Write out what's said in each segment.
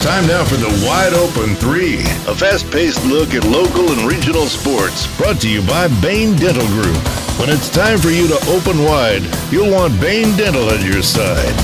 Time now for the Wide Open 3, a fast-paced look at local and regional sports, brought to you by Bain Dental Group. When it's time for you to open wide, you'll want Bain Dental at your side.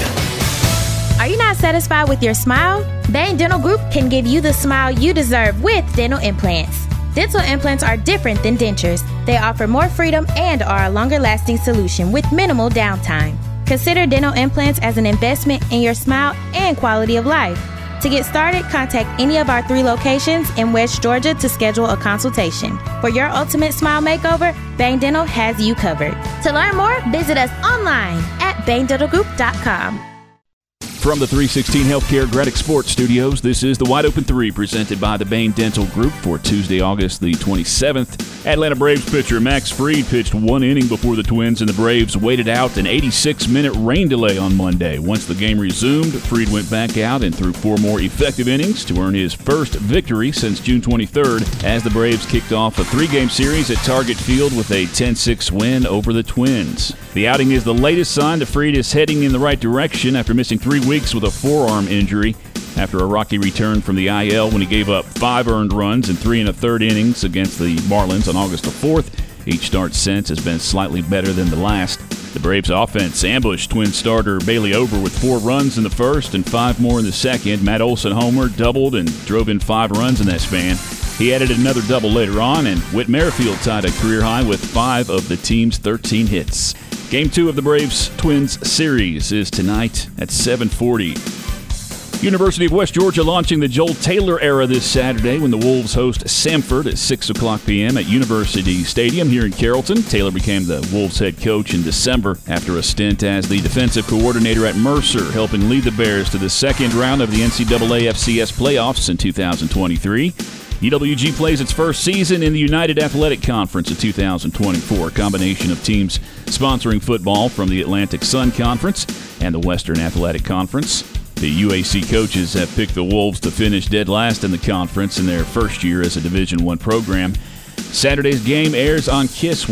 Are you not satisfied with your smile? Bain Dental Group can give you the smile you deserve with dental implants. Dental implants are different than dentures. They offer more freedom and are a longer-lasting solution with minimal downtime. Consider dental implants as an investment in your smile and quality of life. To get started, contact any of our 3 locations in West Georgia to schedule a consultation. For your ultimate smile makeover, Bain Dental has you covered. To learn more, visit us online at baindentalgroup.com. From the 316 Healthcare Gratic Sports Studios, this is the Wide Open 3 presented by the Bain Dental Group for Tuesday, August the 27th. Atlanta Braves pitcher Max Fried pitched 1 inning before the Twins, and the Braves waited out an 86-minute rain delay on Monday. Once the game resumed, Fried went back out and threw 4 more effective innings to earn his first victory since June 23rd as the Braves kicked off a 3-game series at Target Field with a 10-6 win over the Twins. The outing is the latest sign that Fried is heading in the right direction after missing 3 weeks with a forearm injury after a rocky return from the IL when he gave up 5 earned runs in 3 1/3 innings against the Marlins on August the 4th. Each start since has been slightly better than the last. The Braves offense ambushed Twins starter Bailey Over with 4 runs in the first and 5 more in the second. Matt Olson homered, doubled, and drove in 5 runs in that span. He added another double later on, and Whit Merrifield tied a career high with 5 of the team's 13 hits. Game 2 of the Braves-Twins series is tonight at 7:40. University of West Georgia launching the Joel Taylor era this Saturday when the Wolves host Samford at 6 o'clock p.m. at University Stadium here in Carrollton. Taylor became the Wolves head coach in December after a stint as the defensive coordinator at Mercer, helping lead the Bears to the second round of the NCAA FCS playoffs in 2023. UWG plays its first season in the United Athletic Conference in 2024, a combination of teams sponsoring football from the Atlantic Sun Conference and the Western Athletic Conference. The UAC coaches have picked the Wolves to finish dead last in the conference in their first year as a Division I program. Saturday's game airs on KISS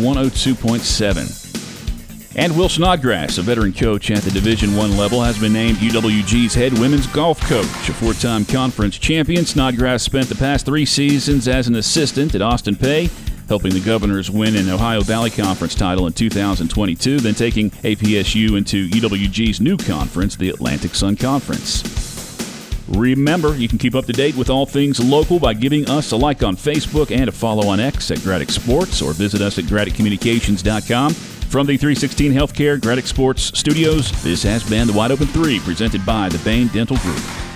102.7. And Will Snodgrass, a veteran coach at the Division I level, has been named UWG's head women's golf coach. A 4-time conference champion, Snodgrass spent the past 3 seasons as an assistant at Austin Peay, helping the Governors win an Ohio Valley Conference title in 2022, then taking APSU into UWG's new conference, the Atlantic Sun Conference. Remember, you can keep up to date with all things local by giving us a like on Facebook and a follow on X at Gratic Sports, or visit us at GraticCommunications.com. From the 316 Healthcare Gratic Sports Studios, this has been the Wide Open 3 presented by the Bain Dental Group.